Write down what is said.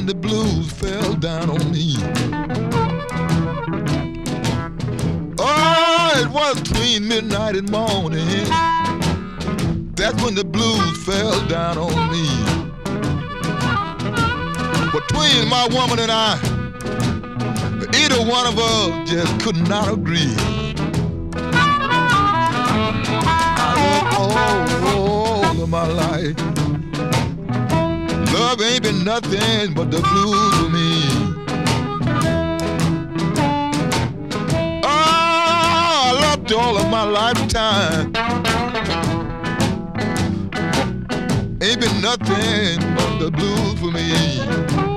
the blues fell down on me. Oh, it was between midnight and morning. That's when the blues fell down on me. Between my woman and I, either one of us just could not agree. All of my life, love ain't been nothing but the blues for me. Oh, I loved all of my lifetime. Ain't been nothing but the blues for me.